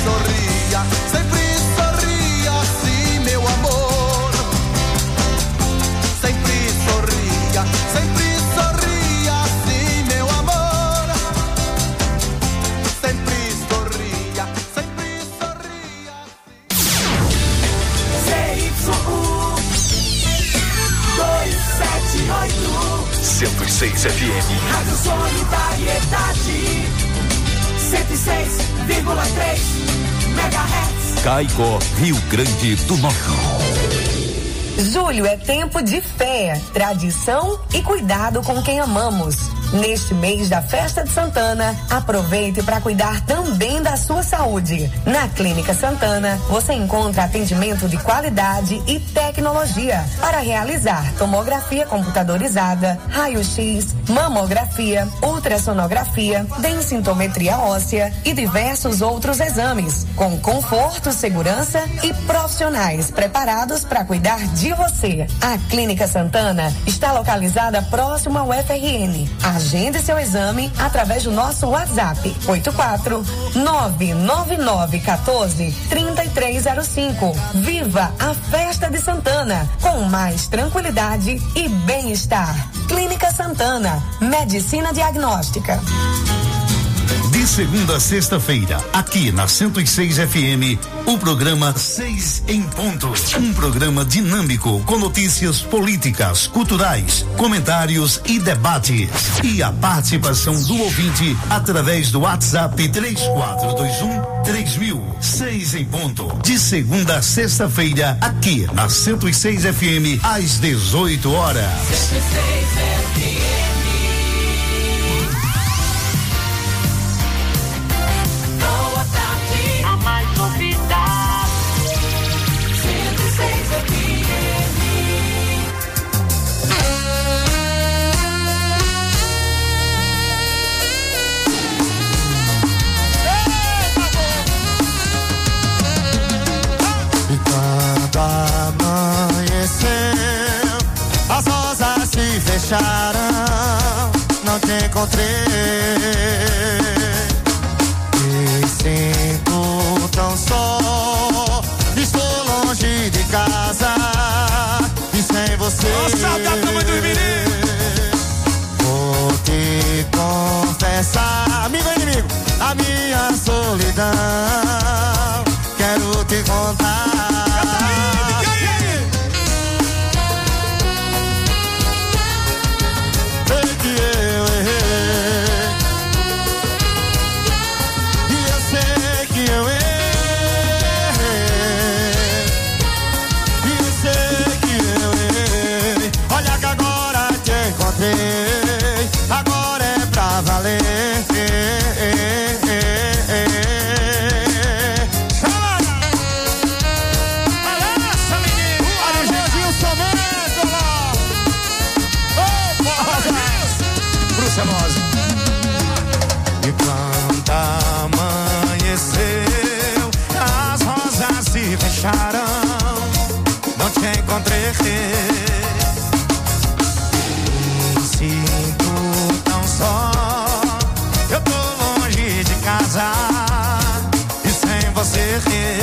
sorria, sempre sorria assim, meu amor. Sempre sorria assim, meu amor. Sempre sorria ZYU 278 106 FM. Rádio Solidariedade 106,3 MHz. Caicó, Rio Grande do Norte. Julho é tempo de fé, tradição e cuidado com quem amamos. Neste mês da Festa de Santana, aproveite para cuidar também da sua saúde. Na Clínica Santana, você encontra atendimento de qualidade e tecnologia para realizar tomografia computadorizada, raio-x, mamografia, ultrassonografia, densitometria óssea e diversos outros exames, com conforto, segurança e profissionais preparados para cuidar de você. A Clínica Santana está localizada próximo ao FRN. Agende seu exame através do nosso WhatsApp 84999143305. Viva a Festa de Santana com mais tranquilidade e bem-estar. Clínica Santana, Medicina Diagnóstica. De segunda a sexta-feira, aqui na 106 FM, o programa 6 em Ponto. Um programa dinâmico com notícias políticas, culturais, comentários e debates. E a participação do ouvinte através do WhatsApp 3421-3000. 6 em Ponto. De segunda a sexta-feira, aqui na 106 FM, às 18 horas. 106 FM. Amanheceu, as rosas se fecharam, não te encontrei. Me sinto tão só, estou longe de casa e sem você. Vou te confessar, amigo e inimigo, a minha solidão. Quero te contar. Agora é pra valer. Essa, menino! Olha o Gilson Mendes lá! Opa! Brucelosa! E quando amanheceu, as rosas se fecharam, não te encontrei. Sinto tão só, eu tô longe de casa e sem você.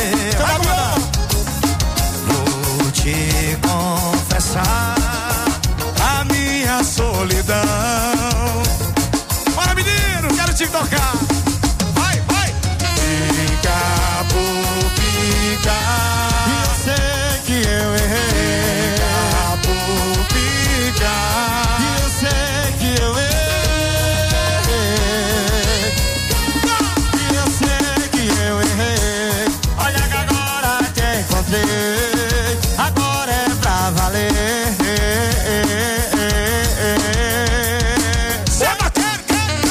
Vou te confessar a minha solidão. Bora, menino, quero te tocar. Vai, vai. Fica por ficar, e eu sei que eu errei. Fica por ficar, sei que eu errei, e eu sei que eu errei. Olha que agora te encontrei, agora é pra valer. Cê bateu,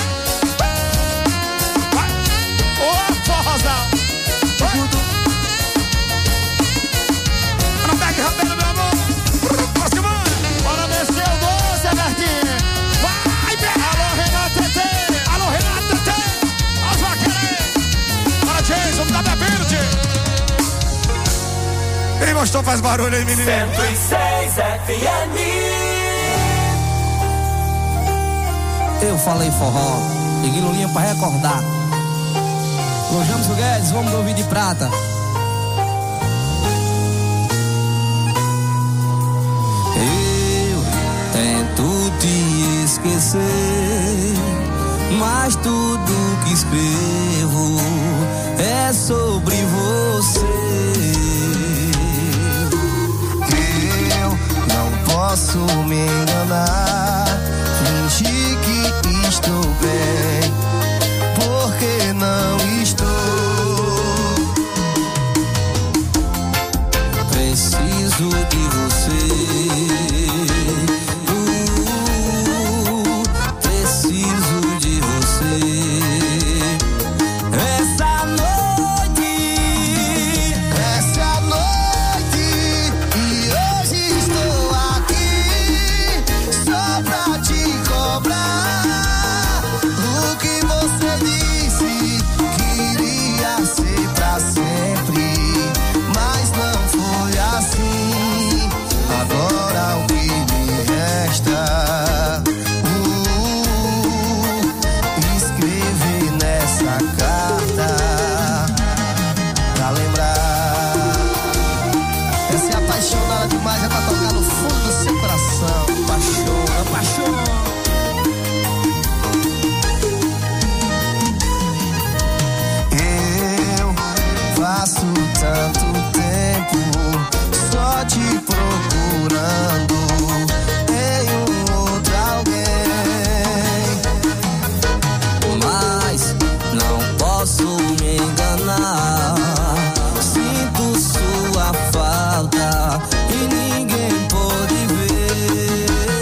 vai, ô forrozão, não pega rabeira, meu amor. Próximo, bora descer o doce, Albertinho. Vamos dar bebendo, tio. Quem gostou faz barulho aí, menino. 106 FM. Eu falei forró, peguei Lulinha pra recordar. Alô, Jamson Guedes, vamos ouvir de prata. Eu tento te esquecer, mas tudo que escrevo é sobre você. Eu não posso me enganar, fingir que estou bem, porque não estou. Preciso de você. Preciso de você. Essa noite e hoje estou aqui só pra te cobrar o que você disse que iria ser pra sempre, mas não foi assim. Agora o que me resta, escrever nessa carta pra lembrar. Essa é apaixonada demais, é pra tocar no fundo do seu coração. Apaixona, apaixona. Eu faço tanto tempo só te procurando em outro alguém, mas não posso me enganar. Sinto sua falta e ninguém pode ver.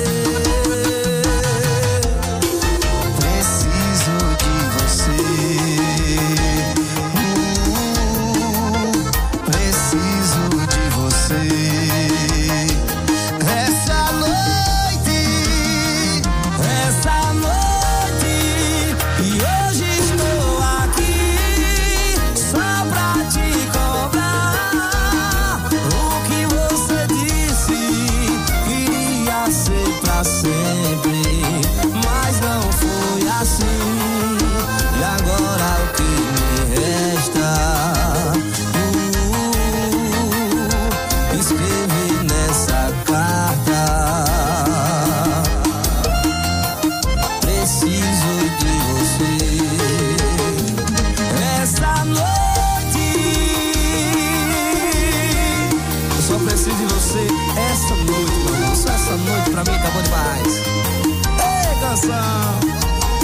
Preciso de você. Preciso de você. Essa noite e hoje estou aqui só pra te cobrar o que você disse que iria ser pra sempre, mas não foi assim. E agora o que me resta, escrever nessa carta. Preciso de você. Essa noite eu só preciso de você. Essa noite, meu amor, só essa noite pra mim tá bom demais. Ei, canção,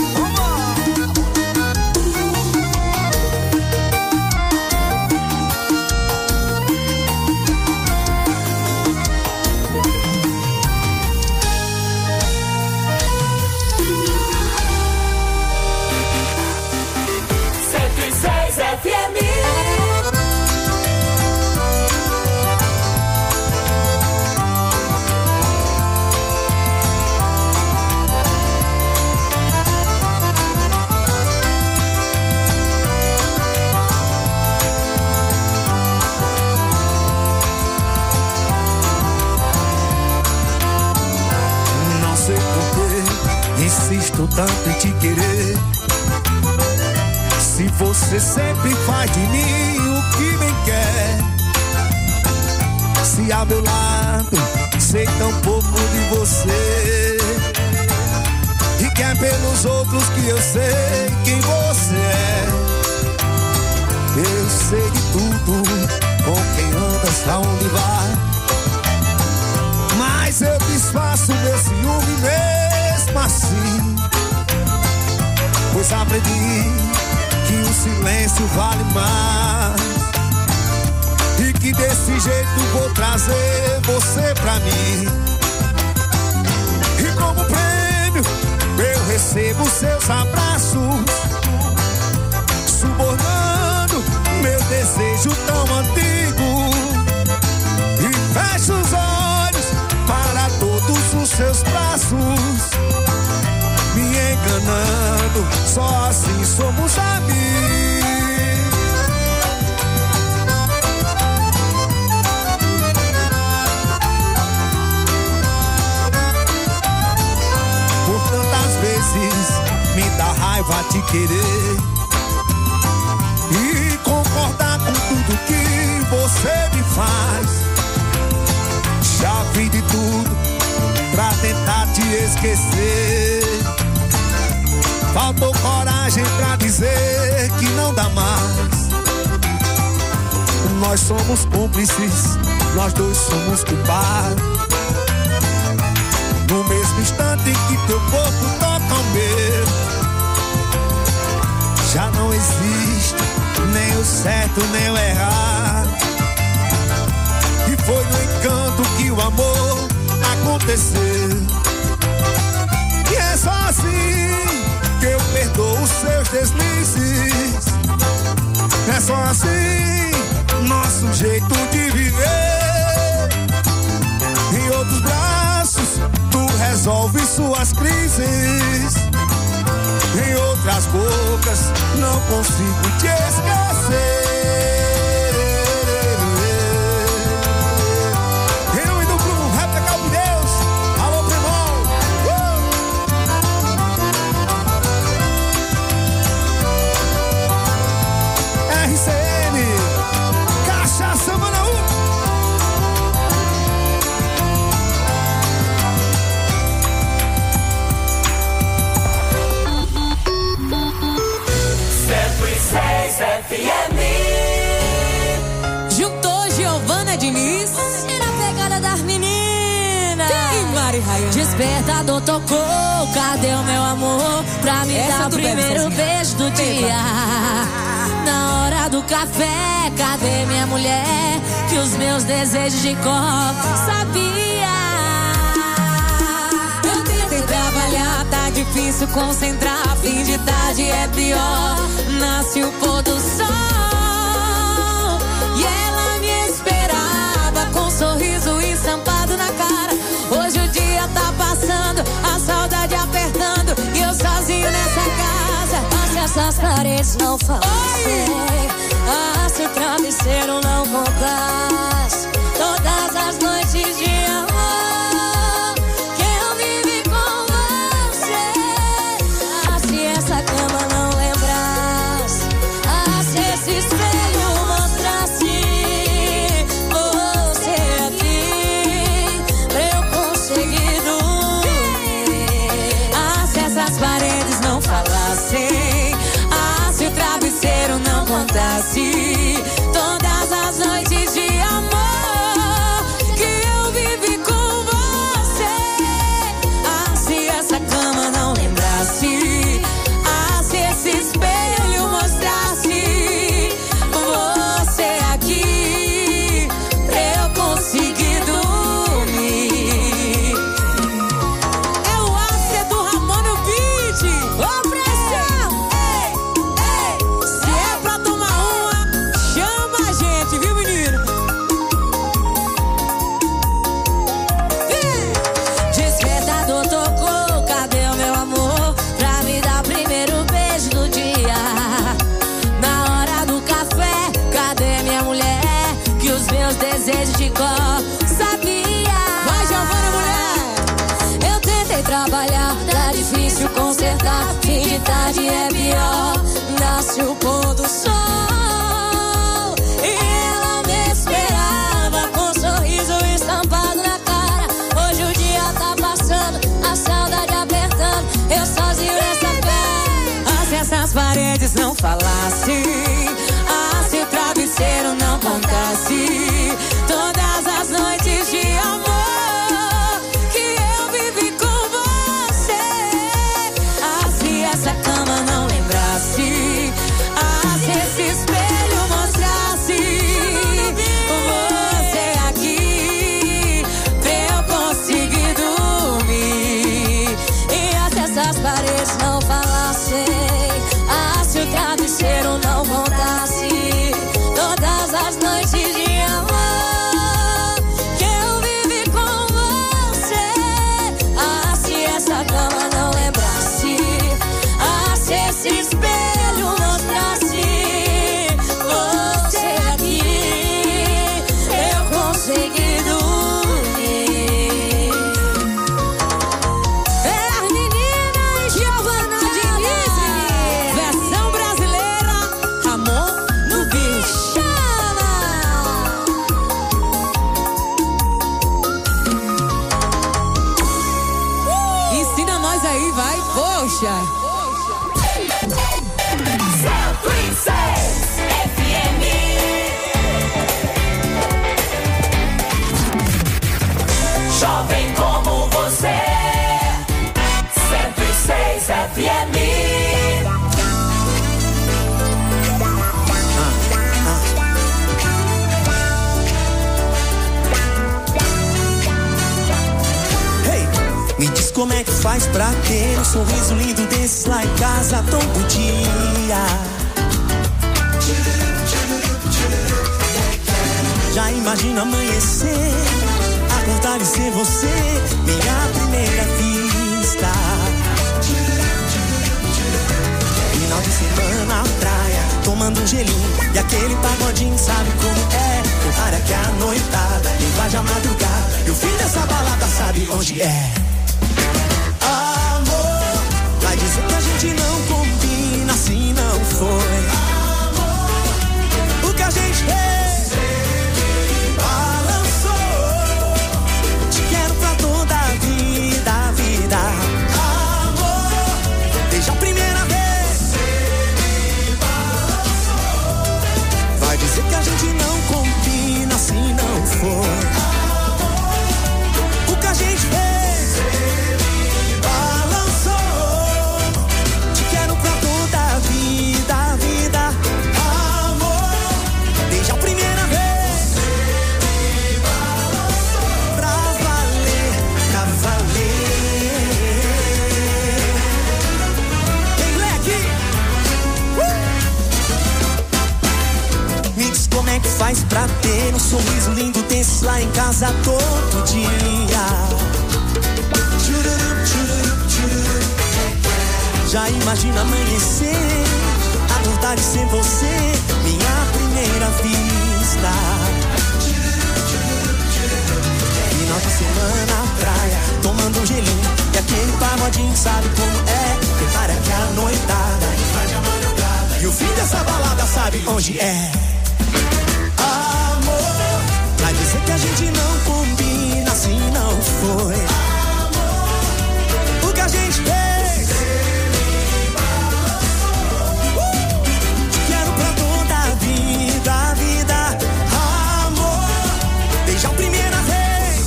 insisto tanto em te querer, se você sempre faz de mim o que bem quer. Se ao meu lado sei tão pouco de você, e que é pelos outros que eu sei quem você é. Eu sei de tudo, com quem andas, aonde vai, mas eu disfarço meu ciúme mesmo assim, pois aprendi que o silêncio vale mais, e que desse jeito vou trazer você pra mim. E como prêmio eu recebo seus abraços, subornando meu desejo tão antigo, e fecho os olhos para todos os seus braços, me enganando, só assim somos amigos. Por tantas vezes me dá raiva te querer, tudo pra tentar te esquecer. Faltou coragem pra dizer que não dá mais. Nós somos cúmplices, nós dois somos culpados. No mesmo instante em que teu corpo toca o meu, já não existe nem o certo nem o errado. E foi no encanto que o amor aconteceu. E é só assim que eu perdoo os seus deslizes. É só assim nosso jeito de viver. Em outros braços tu resolve suas crises. Em outras bocas não consigo te esquecer. Em nome do grupo Rap da Calma de Deus, alô Primão. RCN, Cachaça Manaú. FM. Juntou Giovana Diniz e na pegada das meninas. E Mari Ryan. Despertador tocou, cadê o meu amor? Pra me dar o primeiro beijo do dia. Na hora do café, cadê minha mulher? Que os meus desejos de cor sabia. Eu tentei trabalhar, tá difícil concentrar. Fim de tarde é pior. Nasce o pôr do sol e ela me esperava com um sorriso estampado na cara. Hoje o dia tá passando, a saudade apertando e eu sozinho nessa casa. Se essas paredes não falassem, se o travesseiro não contasse todas as noites de amor que eu vivi com você. Se essa cama não lembrasse, se esse espelho mostrasse você aqui pra eu conseguir dormir. Se essas paredes não falassem, se o travesseiro não contasse todas as noites de amor que eu vivi com você. Se essa cama não lembrasse, se esse espelho mostrasse você aqui pra eu conseguir dormir. É o Ácia do Ramon no beat. Ô pressão! Ei, ei! Se é pra tomar uma, chama a gente, viu menino? Despertador tocou, cadê o meu amor? Pra me dar o primeiro beijo do dia. Na hora do café, cadê minha mulher? Que os meus desejos de cor sabia. Vai, Giovana, mulher! Eu tentei trabalhar, tá difícil consertar. Fim de tarde é pior. Nasce o pôr do sol e ela me esperava com um sorriso estampado na cara. Hoje o dia tá passando, a saudade apertando, eu sozinho nessa fé. Se essas paredes não falassem, se o travesseiro não contasse todas as noites de amor que eu vivi com você. Se essa cama não lembrasse, se esse espelho mostrasse você aqui pra eu conseguir dormir. E se essas paredes não falassem, se o travesseiro não contasse todas as noites de amor faz pra ter um sorriso lindo desses lá em casa todo dia? Já imagina amanhecer, acordar e ser você, minha primeira vista. Final de semana na praia, tomando um gelinho e aquele pagodinho, sabe como é? O cara que é a noitada, invade a madrugada e o fim dessa balada sabe onde é. Amor, vai dizer que a gente não combina, assim não foi. Amor, o que a gente fez, balançou. Te quero pra toda a vida, vida. Amor, desde a primeira vez, vai dizer que a gente não combina, assim não foi. O que a gente fez, balançou. Te quero pra toda a vida, vida. Amor, desde a primeira vez, pra valer, pra valer. Tem moleque? Me diz como é que faz pra ter um sorriso lindo desse lá em casa todo dia. Já imagina amanhecer, acordar e ser você, minha primeira vista. Final de semana na praia, tomando um gelinho e aquele pagodinho, sabe como é? Prepara que a noitada invade a madrugada e o fim dessa balada sabe onde é. Amor, vai dizer que a gente não combina, assim não foi. Amor, o que a gente fez, quero pra toda a vida, vida. Amor, desde a primeira vez,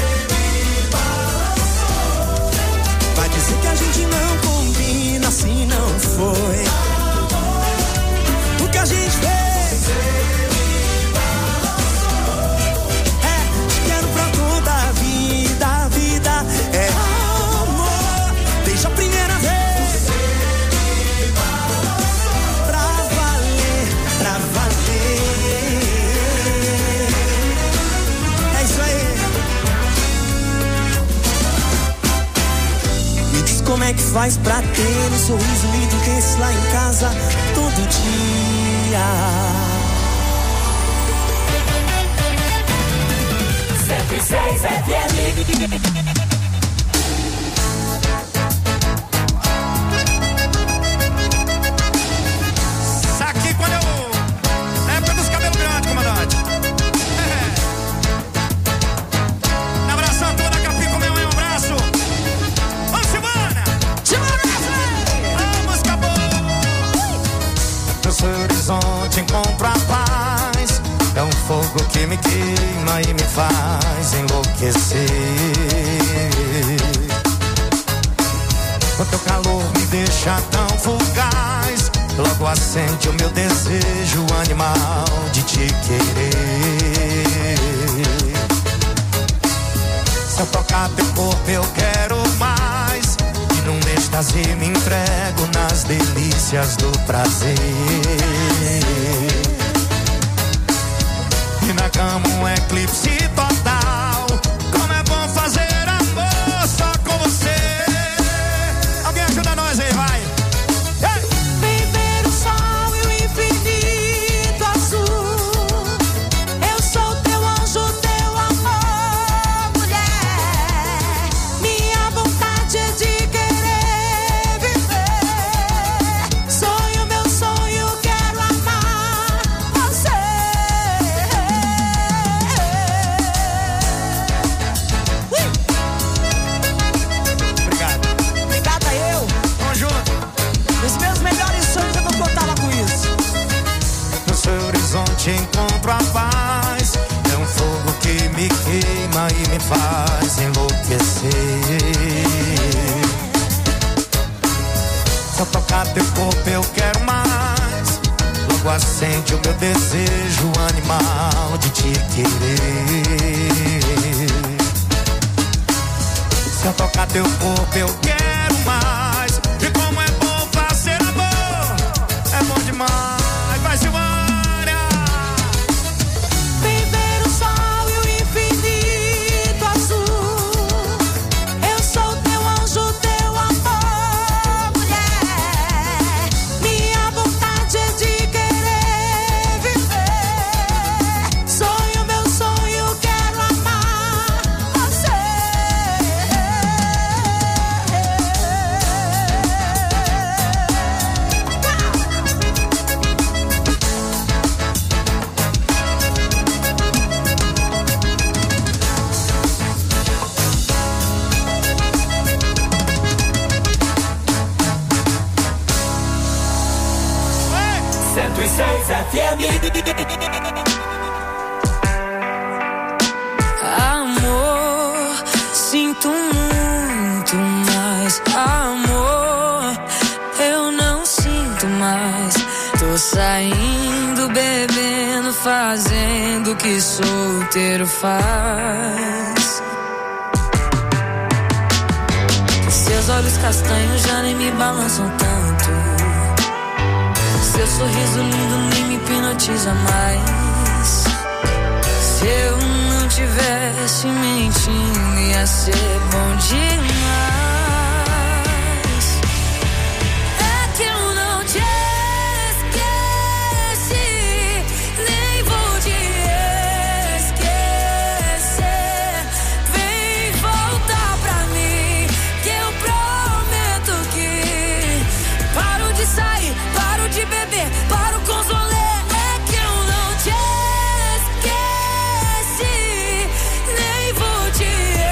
vai dizer que a gente não combina, assim não foi. O que a gente fez, quero pra toda a vida, vida. É amor, desde a primeira vez, pra valer, pra valer. É isso aí. Me diz como é que faz pra ter um sorriso lindo desse lá em casa todo dia. 106 FM. Aqui quando eu... Na época dos cabelos grandes, comandante. Na abração toda, Capim, meu um abraço. Vamos, Silvana! Vamos, acabou! No seu horizonte encontro a paz. É um fogo que me queima e me faz enlouquecer. O teu calor me deixa tão fugaz. Logo acende o meu desejo animal de te querer. Se eu tocar teu corpo eu quero mais. E num êxtase me entrego nas delícias do prazer. E na cama um eclipse total. Como é bom fazer amor só com você. Alguém ajuda nós aí, vai. Viver o sol e o infinito azul. Eu sou teu anjo, teu amor, mulher. Minha vontade é de querer viver. Sonho, meu sonho, quero amar você. Encontro a paz. É um fogo que me queima e me faz enlouquecer. Só tocar teu corpo eu quero mais. Logo acende o meu desejo animal de te querer. Se eu tocar teu corpo eu quero mais. E como é bom fazer amor, é bom demais. Vai, Silvânia! Viver o sol e o infinito azul. Eu sou teu anjo, teu amor, mulher. Minha vontade é de querer viver. Sonho, meu sonho, quero amar você. Amor, sinto muito, mas amor, eu não sinto mais. Tô saindo, bebendo, fazendo o que solteiro faz. Seus olhos castanhos já nem me balançam tanto. Seu sorriso lindo nem me hipnotiza mais. Se eu não tivesse mentindo, ia ser bom demais. É que eu não te esqueci, nem vou te esquecer. Vem voltar pra mim, que eu prometo que paro de sair, paro de beber, paro com os rolê. É que eu não te esqueci, nem vou te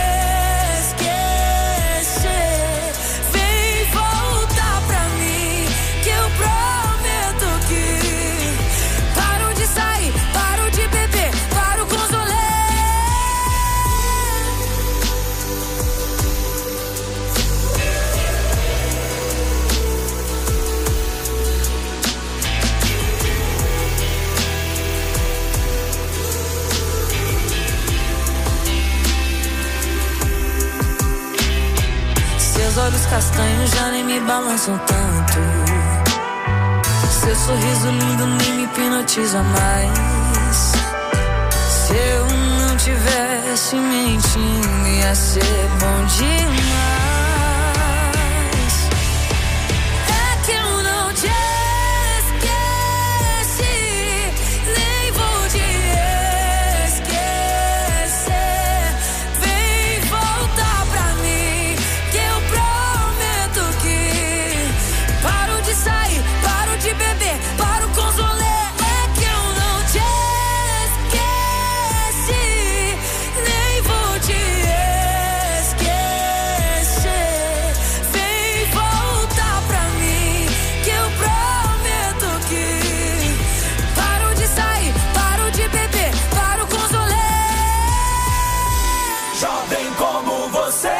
esquecer. Vem voltar pra mim, que eu prometo que paro de sair, paro de beber, paro com os rolê. Seus olhos castanhos já nem me balançam tanto. Seu sorriso lindo nem me hipnotiza mais. Se eu não tivesse mentindo, ia ser bom demais. É que eu não te esqueci, nem vou te esquecer. Vem voltar pra mim, que eu prometo que paro de sair, paro de beber, paro com os rolê. É que eu não te esqueci, nem vou te esquecer. Vem voltar pra mim, que eu prometo que paro de sair, paro de beber, paro com os rolê. Jovem como você,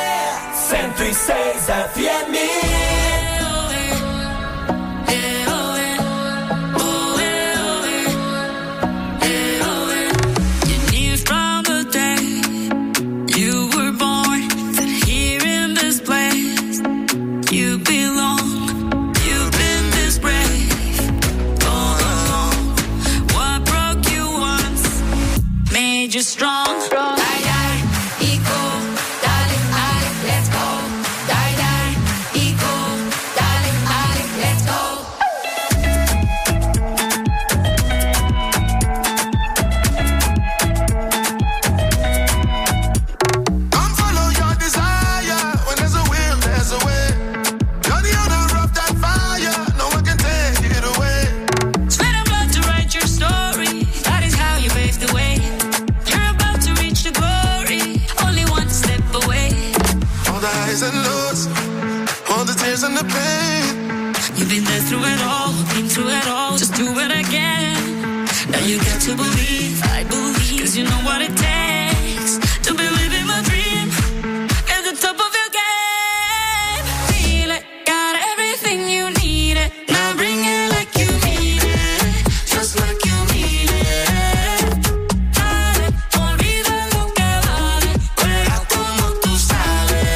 106 FM. You knew from the day you were born that here in this place you belong. You've been this brave all along. What broke you once made you strong. Die, die, equal, darling, let's go. Die, die, equal, darling, let's go. Come follow your desire. When there's a will, there's a way. You're the owner of that fire. No one can take it away. Sweat and blood to write your story. That is how you paved the way. You're about to reach the glory. Only one step away. All the highs and lows, all the tears and the pain. You've been there through it all, been through it all. Just do it again. Now you got to believe, I believe, 'cause you know what it takes to believe in my dream. At the top of your game. Feel it, got everything you need it. Now bring it like you mean it. Just like you mean it. Dale, olvida lo que vale. Juega como tú sabes.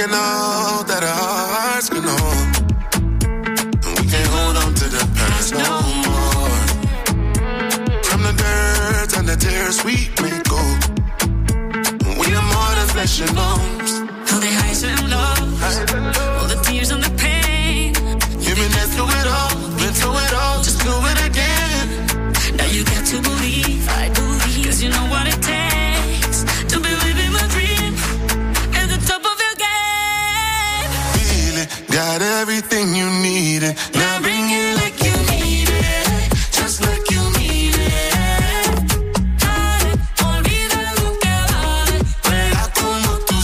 taking all that our hearts can hold. And we can't hold on to the past no more. From the dirt and the tears we may go. We are more than flesh and bones. All the highs and lows, all the tears and the pain. You've been there through it all, been through it all, just do it again. Now you got to believe, I believe, 'cause you know what it takes to believe in my dream. At the top of your game. Feel it, got everything you needed. Now bring it like you need it, just like you need it. Dale, olvida lo que vale. Juega como tú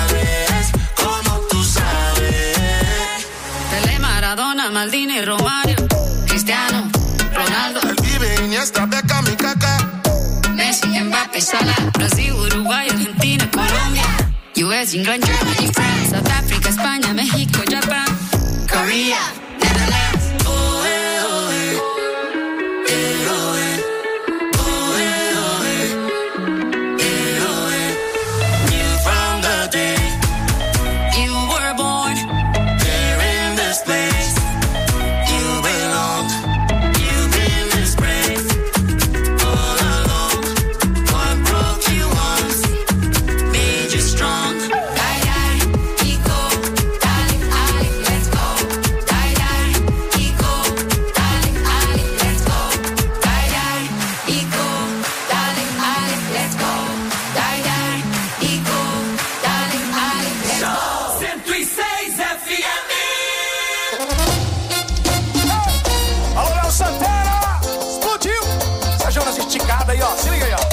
sabes. Pelé, Maradona, Maldini, Romario, Cristiano, Ronaldo, El Vive, Iniesta, Beckham y Kaká. Messi, Mbappé, Salah, Brasil, Uruguay, Argentina, Colombia, US, England, Germany, France, South Africa, España, México, Japan, Korea, Netherlands. Oh, eh, oh, eh. Eh, oh, eh. Oh, eh, oh, eh. Eh, oh, eh. Knew from the day You were born, here in this place, you belong. You've been this brave all along. What broke you once made you strong. die, die, Iko, darling, Ali, let's go. Die, die, Iko, darling, Ali, let's go. Die, die, Iko, darling, Ali, let's go. Die, die, Iko, darling, Ali, let's go. 106 FM. Alô, Léo Santana! Explodiu! Essa Jonas esticada aí, ó. Se liga aí, ó.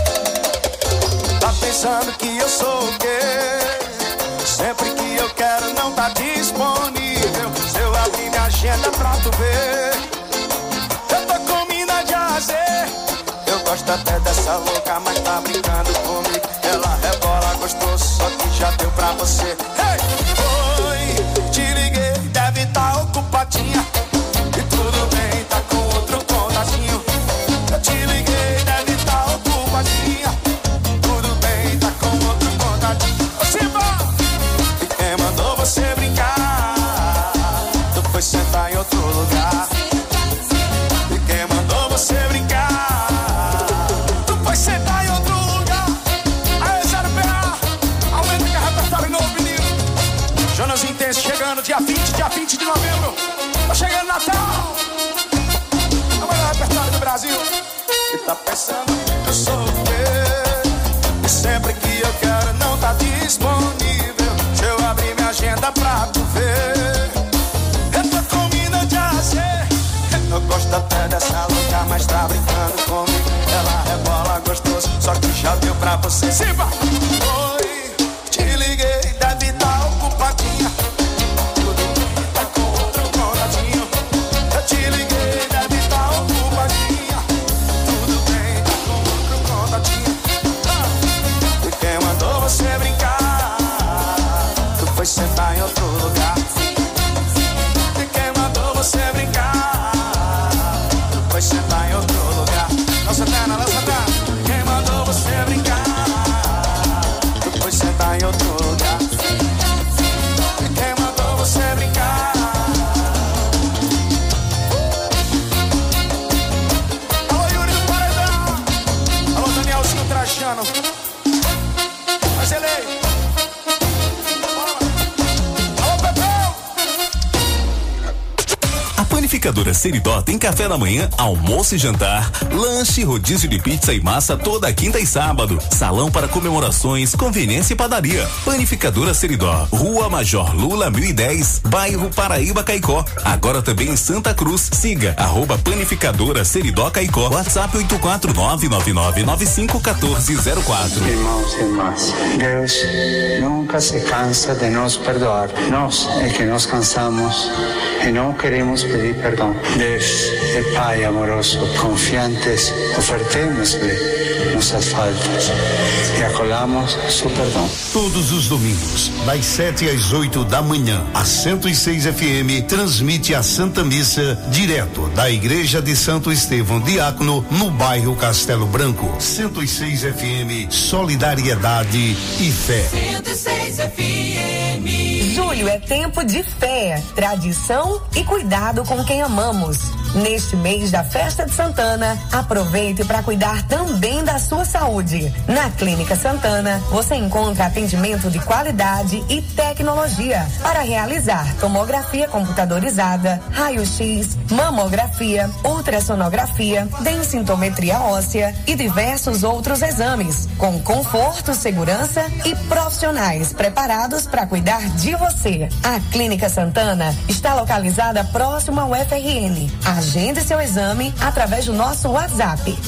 Tá pensando que eu sou o quê? Sempre que eu quero não tá disponível. Se eu abrir minha agenda pra tu ver, eu tô com mina de azer. Eu gosto até dessa louca, mas tá brincando comigo. Ela rebola gostoso, só que já deu pra você. Hey! Oi, te liguei, deve tá ocupadinha. E tudo bem, tá com outro contatinho. Eu te liguei, deve tá ocupadinha. Tudo bem, tá com outro contatinho. Ô, Simba! E quem mandou você brincar? Tu foi sentar em outro lugar. E quem mandou você brincar? Tu foi sentar em outro lugar. Aê, 0PA, aumenta que é repertório novo, menino. Jonas Intenso chegando dia 20 de novembro. Tá chegando Natal. É o melhor repertório do Brasil. E tá pensando que eu sou o quê? E sempre que eu quero não tá disponível. Se eu abrir minha agenda pra tu ver, eu tô com mina de azer. Eu gosto até dessa louca, mas tá brincando comigo. Ela rebola gostoso, só que já deu pra você. Simba! Oi, te liguei, deve tá ocupadinha. Tudo bem, tá com outro contatinho. Eu te liguei, deve tá ocupadinha. Tudo bem, tá com outro contatinho. E quem mandou você brincar? Tu foi sentar em outro lugar. E quem mandou você brincar? Tu foi sentar em outro lugar. Não, Santana, não, Santana. Quem mandou você brincar? Tu foi sentar em outro lugar. E quem mandou você brincar? Alô, Yuri do Paredão. Alô, Danielzinho Trajano. Mas ele aí. Alô, Pepeu. A Panificadora Seridó tem café da manhã, almoço e jantar, lanche, rodízio de pizza e massa toda quinta e sábado, salão para comemorações, conveniência e padaria. Panificadora Seridó, Rua Major Lula 1010, bairro Paraíba, Caicó. Agora também em Santa Cruz. Siga @Panificadora Seridó Caicó. WhatsApp 84999951404. Irmãos e irmãs, Deus nunca se cansa de nos perdoar. Nós é que nos cansamos e não queremos pedir perdão. Deus é Pai amoroso, confiantes, ofertemos-lhe nossas faltas e acolhamos seu perdão. Todos os domingos, das 7 às 8 da manhã, a 106 FM transmite a Santa Missa direto da Igreja de Santo Estevão Diácono, no bairro Castelo Branco. 106 FM, solidariedade e fé. 106 FM. Julho é tempo de fé, tradição e cuidado com quem amamos. Neste mês da Festa de Santana, aproveite para cuidar também da sua saúde. Na Clínica Santana, você encontra atendimento de qualidade e tecnologia para realizar tomografia computadorizada, raio-x, mamografia, ultrassonografia, densitometria óssea e diversos outros exames, com conforto, segurança e profissionais preparados para cuidar de você. A Clínica Santana está localizada próximo ao FRN. Agende seu exame através do nosso WhatsApp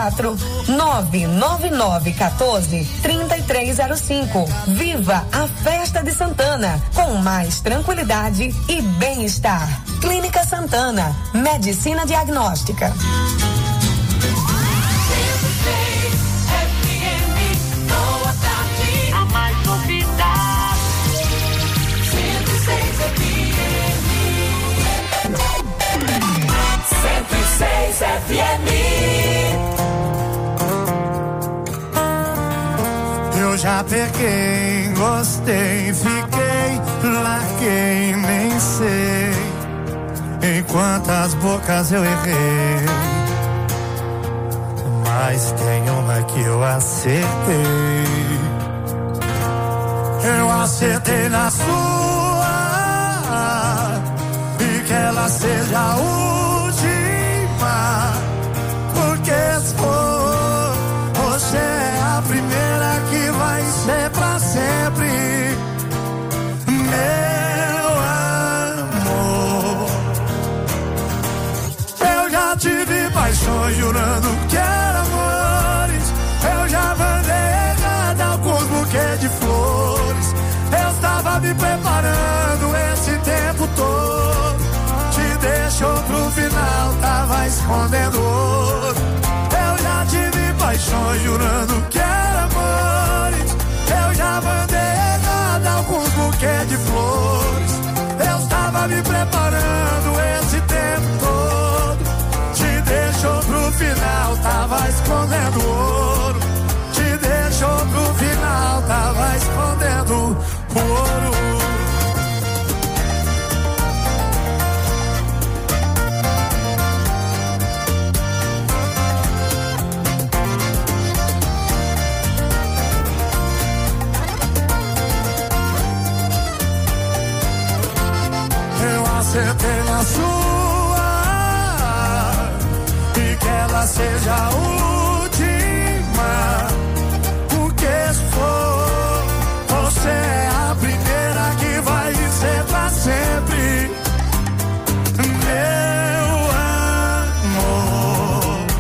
84999143305. Viva a Festa de Santana com mais tranquilidade e bem-estar. Clínica Santana, Medicina Diagnóstica. A mais novidade. 106 FM. Eu já peguei, gostei, fiquei, larguei, nem sei em quantas bocas eu errei, mas tem uma que eu acertei. Eu acertei na sua e que ela seja a última, porque se for, você é a primeira que vai ser pra sempre, meu amor. Eu já tive paixões jurando que eram amores, eu já mandei errado alguns buquês de flores, eu estava me preparando esse tempo todo, te deixou pro final, tava escondendo ouro. Eu já tive paixões jurando que era amores, eu já mandei errado alguns buquês de flores, eu estava me preparando esse tempo todo, te deixou pro final, tava escondendo ouro, te deixou pro final, tava escondendo ouro. Acertei na sua e que ela seja a última, porque se for, você é a primeira que vai ser pra sempre, meu amor.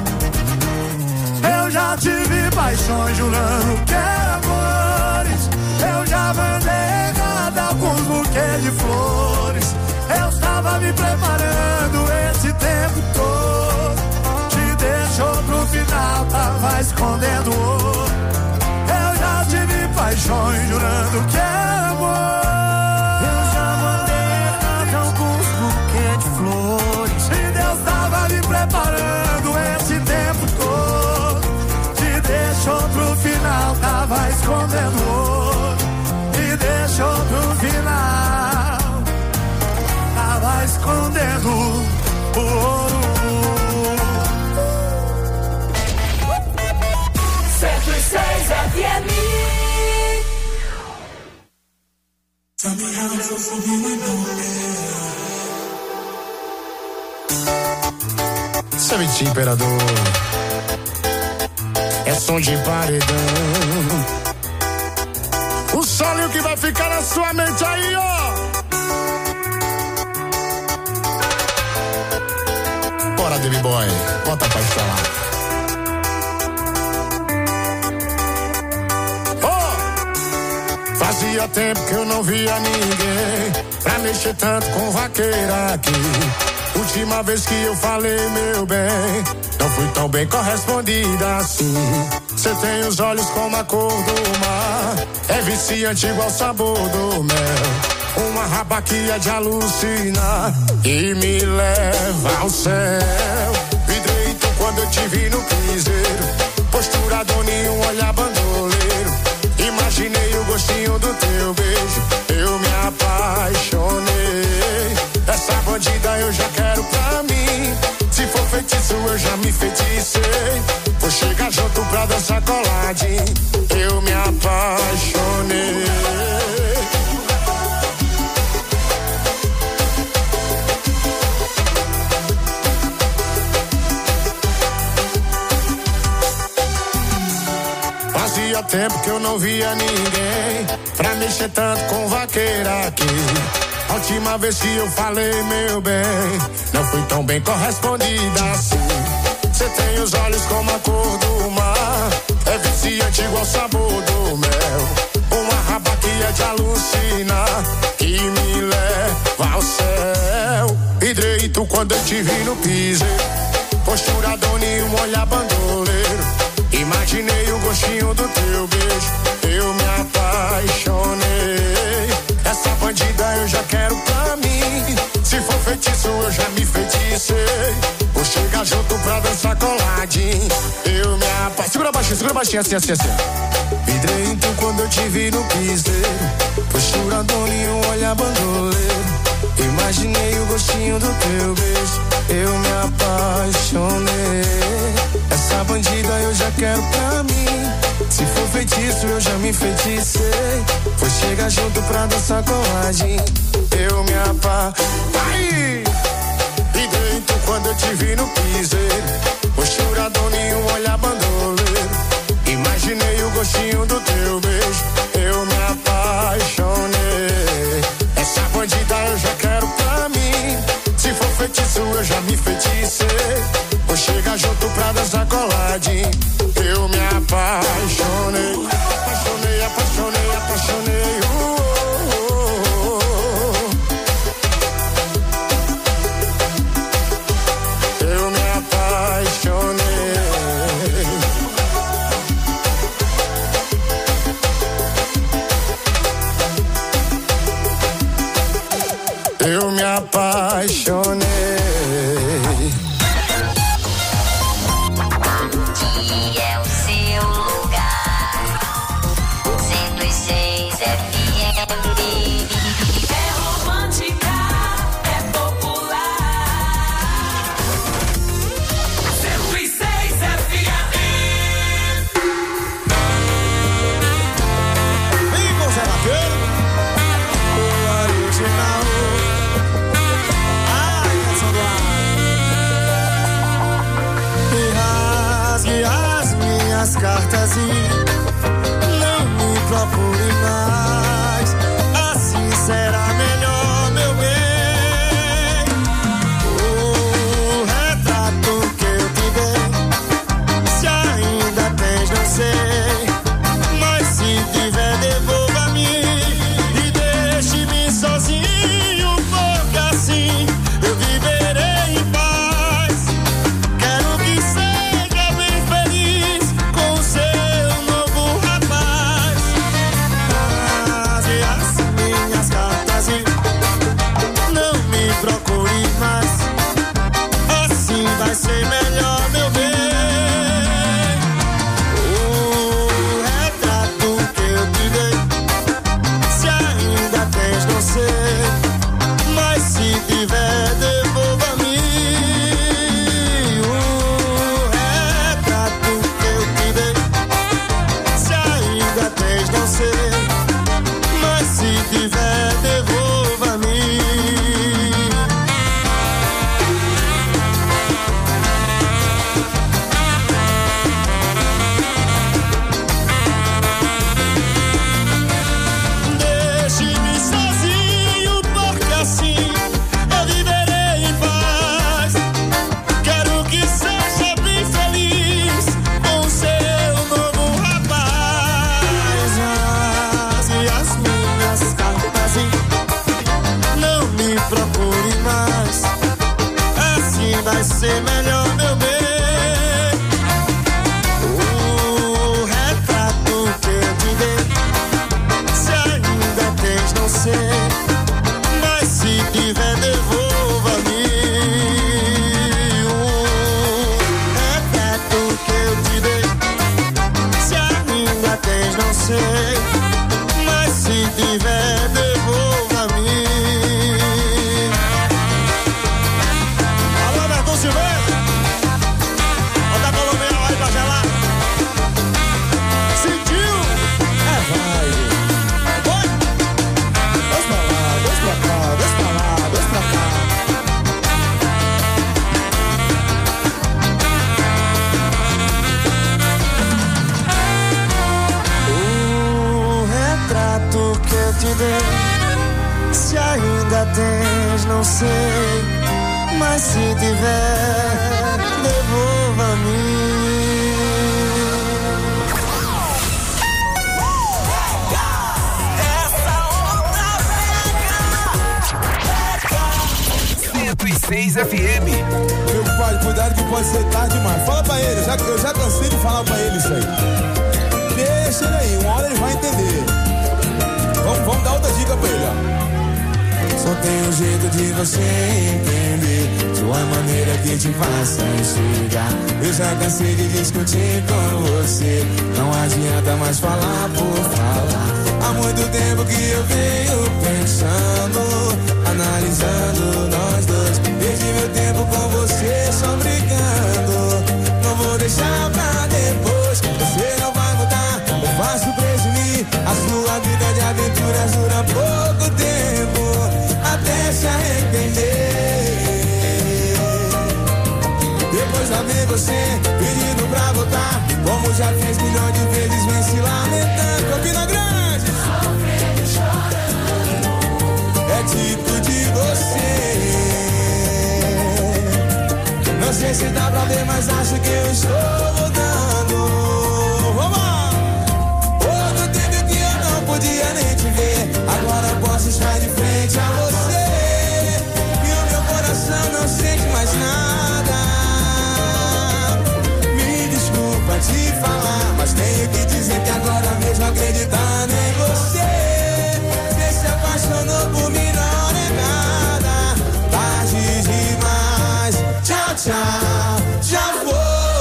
Eu já tive paixões jurando que era amores, eu já mandei errado alguns buquês de flores, eu estava me preparando esse tempo todo, te deixou pro final, tava escondendo ouro. Eu já tive paixões jurando que era amor, eu já mandei errado alguns buquês de flores, e Deus tava me preparando esse tempo todo, te deixou pro final, tava escondendo ouro, te deixou pro final, tava escondendo o ouro. 106 FM. Sabe, imperador, é som de paredão, o solo que vai ficar na sua mente aí, ó. Bora, David Boy, bota pra instalar. Oh! Fazia tempo que eu não via ninguém pra mexer tanto com vaqueira aqui. Última vez que eu falei, meu bem, não fui tão bem correspondida assim. Cê tem os olhos como a cor do mar, é viciante igual o sabor do mel. Uma rabaquia de alucinar e me leva ao céu. Vidrei então quando eu te vi no piseiro, postura dona e um olhar bandoleiro. Imaginei o gostinho do teu beijo, eu me apaixonei. Essa bandida eu já quero pra mim. Se for feitiço eu já me feiticei. Vou chegar junto pra dançar coladinho. Eu me apaixonei. Fazia tempo que eu não via ninguém pra mexer tanto com vaqueira aqui. A última vez que eu falei, meu bem, não fui tão bem correspondida assim. Cê tem os olhos como a cor do mar, é viciante igual o sabor do mel. Uma raba que é de alucinar, que me leva ao céu. Hidreito quando eu te vi no piso, postura dona e um olhar bandoleiro. Imaginei o gostinho do teu beijo, eu me apaixonei. Essa bandida eu já quero pra mim. Se for feitiço eu já me feiticei. Vou chegar junto pra dançar coladinho. Eu me apaixonei. Segura baixinho, assim. Vidrei então quando eu te vi no piseiro, postura dona e um olhar bandoleiro. Imaginei o gostinho do teu beijo, eu me apaixonei. Essa bandida eu já quero pra mim. Se for feitiço eu já me feiticei. Vou chegar junto pra dançar coladinho. Eu me apaixonei. E dentro quando eu te vi no piseiro, postura dona e um olhar bandoleiro. Imaginei o gostinho do teu beijo, eu me apaixonei. Essa bandida eu já quero pra mim. Se for feitiço eu já me feiticei. Vou chegar junto pra dançar coladinho. Eu me apaixonei. Apaixonei. Eu me apaixonei. Eu me apaixonei. As cartas e não me procure mais. Assim será melhor, meu bem. O retrato que eu te dei, se ainda tens, não sei. Mas se tiver, devolva-me e deixe-me sozinho, porque assim eu viverei em paz. Quero que seja bem feliz com o seu novo rapaz. Rasgue as minhas cartas e não me procure mais. Assim vai ser melhor, meu bem. O retrato que eu te dei, se ainda tens, não sei. Mas se tiver, devolva-me. O retrato que eu te dei, se ainda tens, não sei. Mas se tiver, devolva-me. Deixe-me sozinho, porque assim eu viverei em paz. Quero que seja bem feliz com o seu novo rapaz. Rasgue as minhas cartas e não me procure mais. Assim vai ser melhor, meu bem. O retrato que eu te dei, se ainda tens, não sei. Mas se tiver, devolva-me. O retrato que eu te dei, se ainda tens, não sei. Mas se tiver, devolva-me. te dei. Se ainda tens, não sei, mas se tiver, devolva-me. Essa outra pega. 106 FM. Meu pai, cuidado que pode ser tarde demais. Fala pra ele, eu já cansei de falar pra ele isso aí. Deixa ele aí, uma hora ele vai entender. Vamos dar outra dica pra ele, ó. Só tem um jeito de você entender, sua maneira que te faça enxergar. Eu já cansei de discutir com você, não adianta mais falar por falar. Há muito tempo que eu venho pensando, analisando nós dois. Perdi meu tempo com você, só brincando. Não vou deixar pra depois, você não vai mudar, eu faço presumir. A sua vida de aventuras dura pouco tempo, até se arrepender. Depois lá vem você pedindo pra voltar, como já fez milhões de vezes, vem se lamentando. Campina Grande, sofrendo e chorando, é tipo de você. Não sei se dá pra ver, mas acho que eu estou mudando. Vamos lá! Outro tempo que eu não podia nem te ver, agora posso estar de frente a você. E o meu coração não sente mais nada. Me desculpa te falar, mas tenho que dizer que agora mesmo acreditando em você. Você se apaixonou por mim, não é nada. Tarde demais, tchau, tchau, já vou.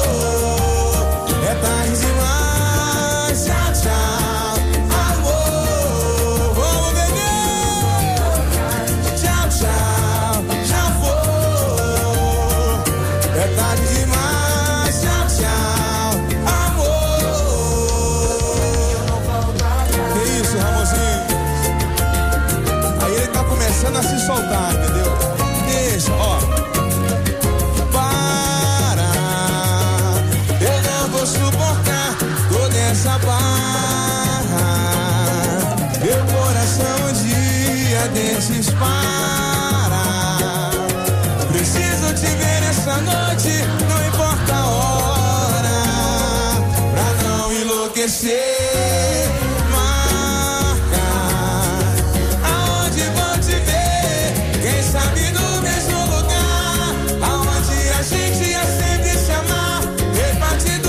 É tarde demais, tchau, tchau, amor. Vamos beber. Tchau, tchau, já vou. É tarde demais, tchau, tchau, amor. Que isso, Ramonzinho? Aí ele tá começando a se soltar, entendeu? Deixa, ó. Suportar toda essa barra. Meu coração um dia desses para. Preciso te ver essa noite, não importa a hora, pra não enlouquecer. Marca aonde vou te ver, quem sabe no mesmo lugar, aonde a gente ia sempre se amar, repartido.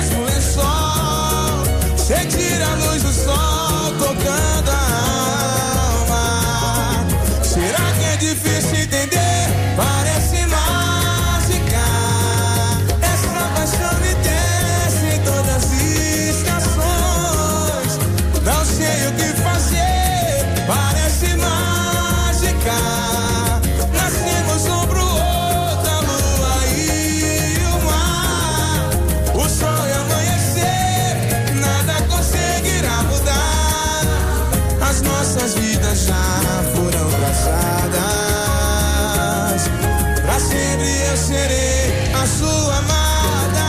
Você tira a luz do sol, tocando a alma. Será que é difícil entender? Parece mágica. Essa paixão me desce em todas as estações. Não sei o que fazer, parece mágica. Nascemos um pro outro, a lua e o mar. O sol e amanhecer, nada conseguirá mudar. As nossas vidas já foram traçadas. Pra sempre eu serei a sua amada.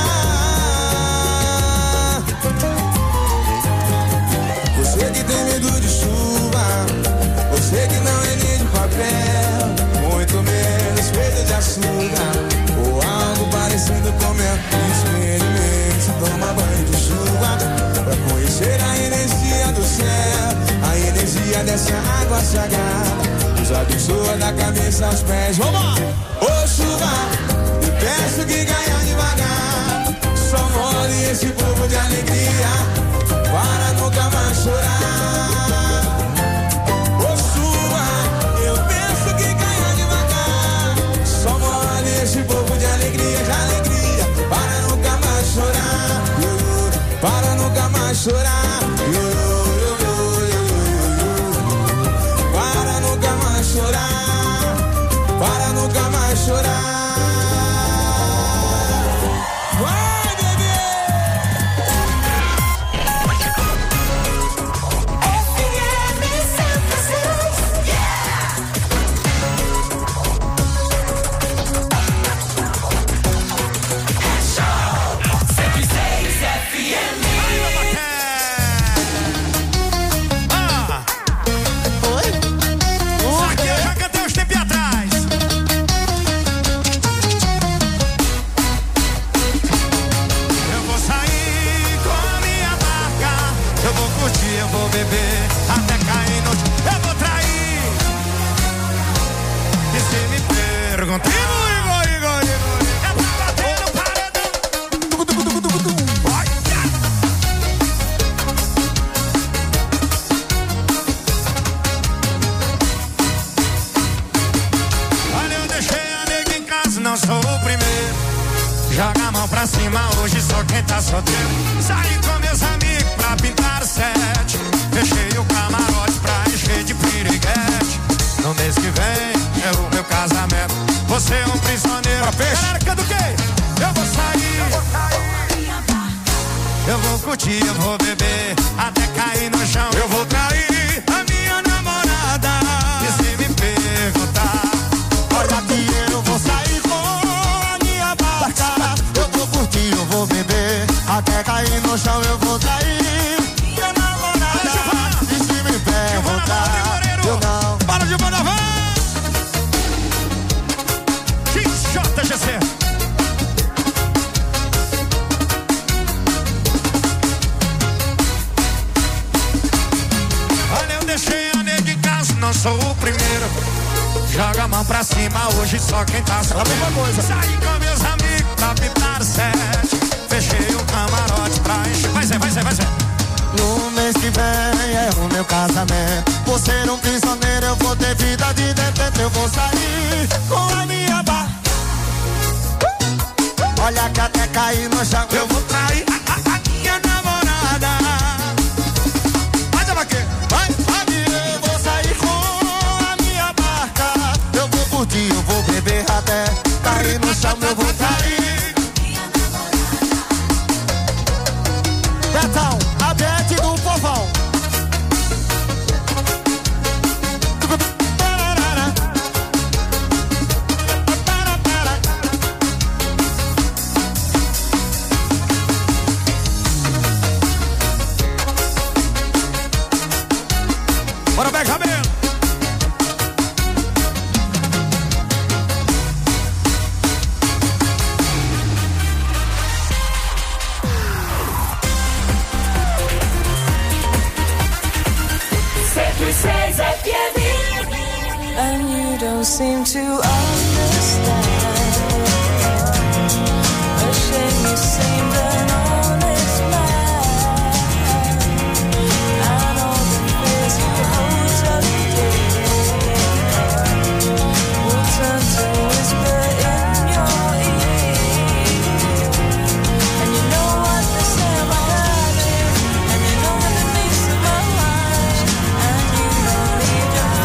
Você que tem medo de chuva, você que não é nem de papel, muito menos feito de açúcar, ou algo parecido com mel. Experimente, toma banho de chuva, pra conhecer a energia do céu, a energia dessa água sagrada, nos abençoa da cabeça aos pés. Vamos lá! Ô chuva, te peço que caia devagar, só molhe esse povo de alegria, para nunca mais chorar. Ô chuva, eu peço que caia devagar, só molhe esse povo de alegria, para nunca mais chorar, para nunca mais chorar, para nunca mais chorar, para nunca mais chorar. Vai, bebê! FM 106, yeah! 106 FM. quem tá solteiro. Saí com meus amigos pra pintar o set. Fechei o camarote pra encher de piriguete. No mês que vem é o meu casamento. Você é um prisioneiro. Galera, canta o quê? Eu vou sair. Eu vou curtir, eu vou beber até cair no chão. Eu vou trair a minha namorada. E se me perguntar, olha que eu vou sair com a minha barca. Eu vou curtir, eu vou beber até cair no chão. Eu vou trair minha namorada. E se me perguntar, eu não. Para de mandar, vai! JGC. Olha, eu deixei a nega em casa, não sou o primeiro. Joga a mão pra cima, hoje só quem tá só a mesma coisa. Saí com meus amigos pra pintar o set. Fechei o camarote pra encher. Vai ser. No mês que vem é o meu casamento. Vou ser um prisioneiro, eu vou ter vida de dentro. Eu vou sair com a minha barra. Olha que até cair no chão. Eu vou trair a minha namorada. Vai, vaqueiro, vai. Eu vou sair com a minha barca. Eu vou curtir, eu vou beber até cair no chão. Eu vou trair Betão, a Bete do povão. Bora, pega cabelo. And you don't seem to understand. A shame you seemed an honest man. And all the fears you hold so dear will turn to whisper in your ear. And you know what they say about me, and you know the needs of my life, and you know you don't.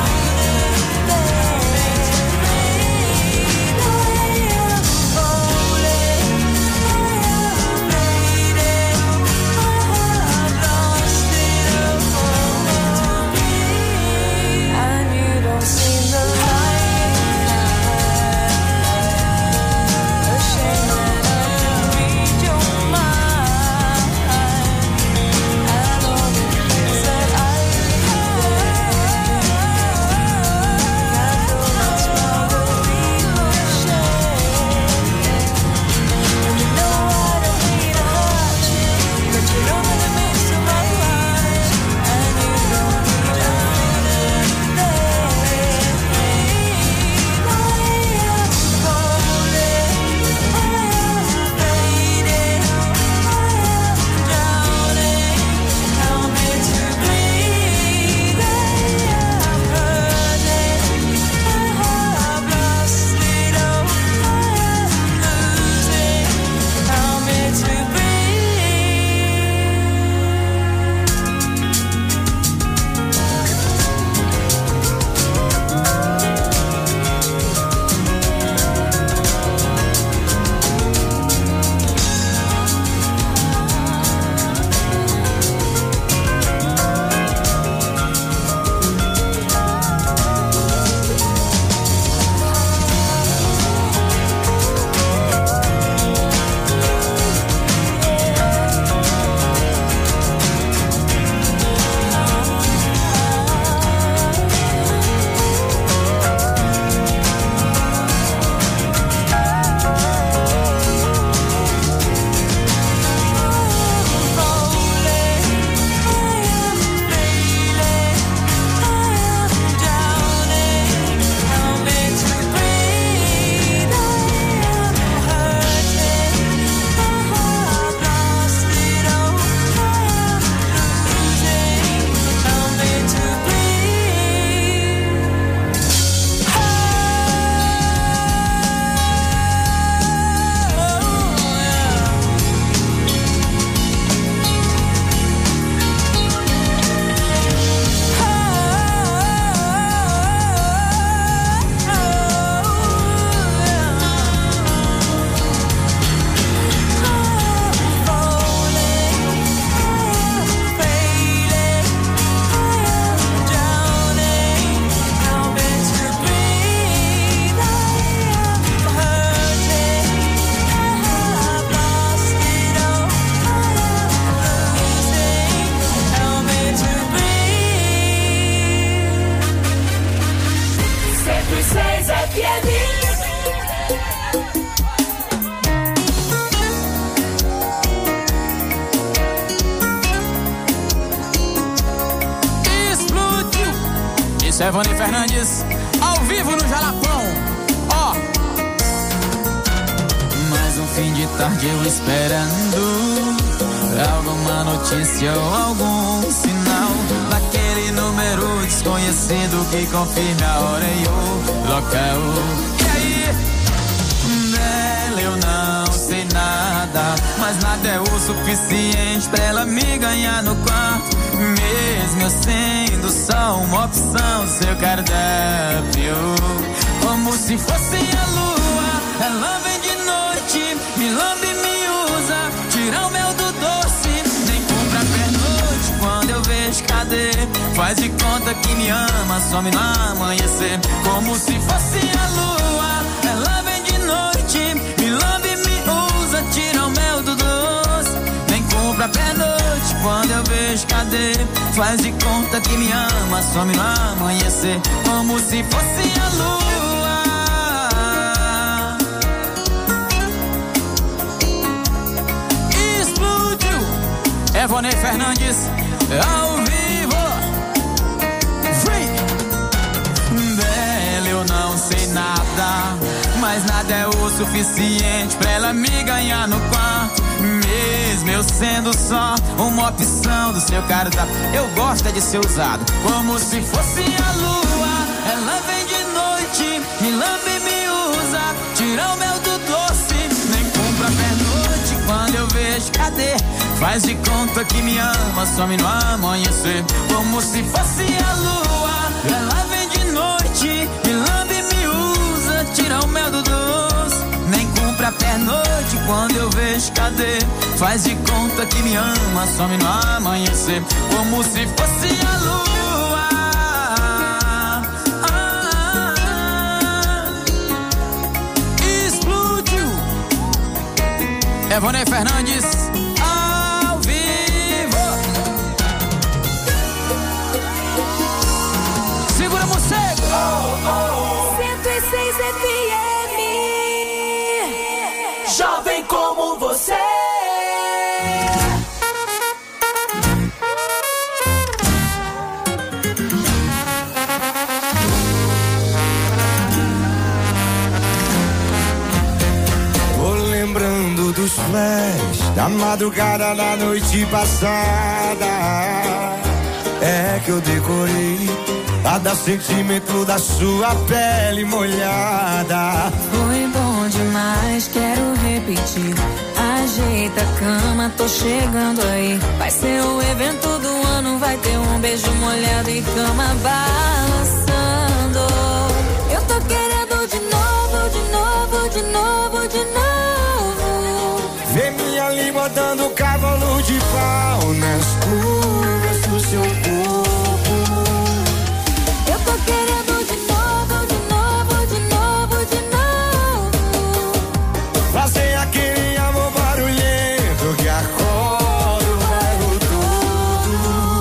Evane Fernandes, ao vivo no Jalapão. Ó. Mais um fim de tarde eu esperando alguma notícia ou algum sinal daquele número desconhecido que confirme a hora e o local. E aí? Dela eu não sei nada, mas nada é o suficiente pra ela me ganhar no quarto, mesmo eu sendo só uma opção do seu cardápio. Como se fosse a lua, ela vem de noite, me lambe e me usa, tira o mel do doce, nem compra pernoite. Quando eu vejo, cadê? Faz de conta que me ama, some no amanhecer. Como se fosse a lua, ela vem de noite, me lambe e me usa, tira o mel do doce, nem compra pernoite. Quando eu vejo, cadê? Faz de conta que me ama, some no amanhecer. Como se fosse a lua. Evane Fernandes, ao vivo. Free. Dela eu não sei nada, mas nada é o suficiente pra ela me ganhar no quarto, mesmo eu sendo só uma opção do seu cardápio. Eu gosto é de ser usado como se fosse a lua. Ela vem de noite, me lambe e me usa, tira o mel do doce, nem compra pernoite. Quando eu vejo, cadê? Faz de conta que me ama, some no amanhecer. Como se fosse a lua, ela vem de noite, me lambe e me usa, tira o mel do doce, nem compra pernoite. Quando eu vejo, cadê? Faz de conta que me ama, some no amanhecer. Como se fosse a lua. Explodiu. Evane Fernandes, ao vivo. Segura morcego. 106 FM. Jovem como você. Vou lembrando dos flash da madrugada da noite passada. É que eu decorei cada sentimento da sua pele molhada. Foi bom demais, quero repetir. Ajeita a cama, tô chegando aí. Vai ser o evento do ano, vai ter um beijo molhado e cama balançando. Eu tô querendo de novo, de novo, de novo, de novo. Vê minha língua dando cavalo de pau nas curvas do seu corpo. Eu tô querendo de novo, de novo, de novo, de novo. Fazer aquele amor barulhento que acorda o bairro todo.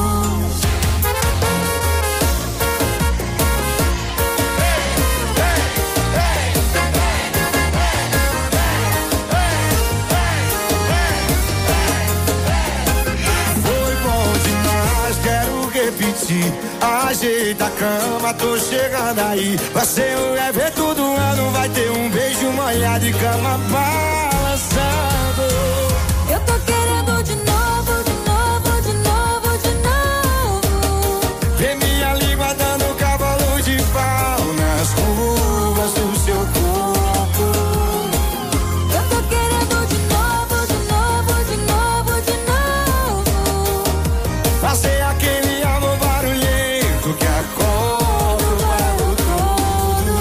Foi bom demais, quero repetir. Ajeita a cama, tô chegando aí. Vai ser o evento do ano, vai ter um beijo molhado e cama balançando. Eu tô querendo de novo, de novo, de novo, de novo. Vê minha língua dando cavalo de pau nas curvas do seu corpo. Eu tô querendo de novo, de novo, de novo, de novo. Fazer aquele amor barulhento que acorda o bairro todo.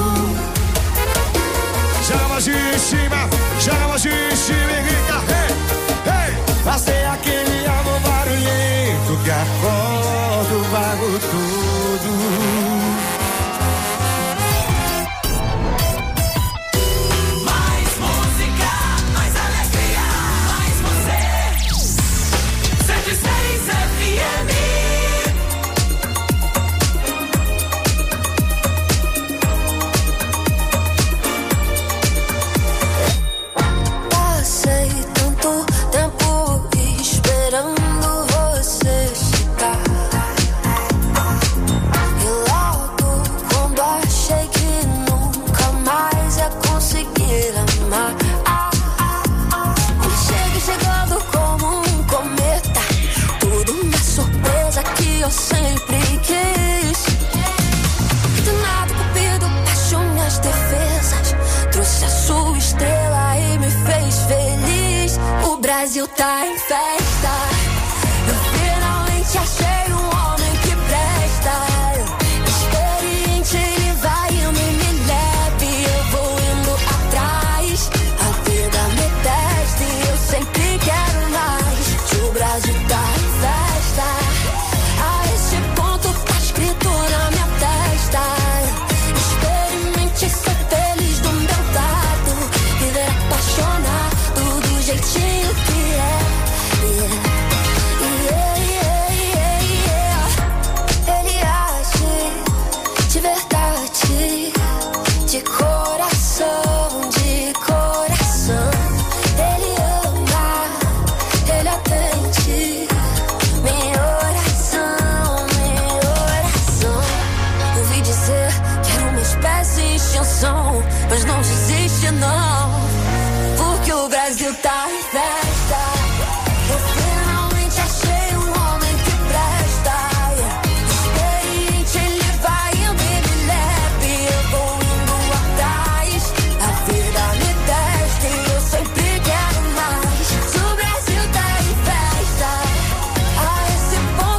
Joga a mãozinha em cima, joga a mãozinha em cima e grita, hey, hey. Fazer aquele amor barulhento que acorda o bairro todo. Mais música, mais alegria, mais você. 106 FM. Passei tanto tempo esperando você chegar. E lá eu sempre quis. Do nada, Cupido baixou minhas defesas, trouxe a sua estrela e me fez feliz. O Brasil tá em festa, eu finalmente achei um homem que presta. Experiente, ele vai indo e me leve, eu vou indo atrás. A vida me testa e eu sempre quero mais. Que o Brasil tá em festa, a esse ponto tá escrito na minha testa. Experimente ser feliz do meu lado, viver apaixonado do jeitinho que é. Ele age de verdade, de coração, de coração. Ele ama, ele atende minha oração, minha oração. Ouvi dizer que era uma espécie de extinção, mas não desiste não.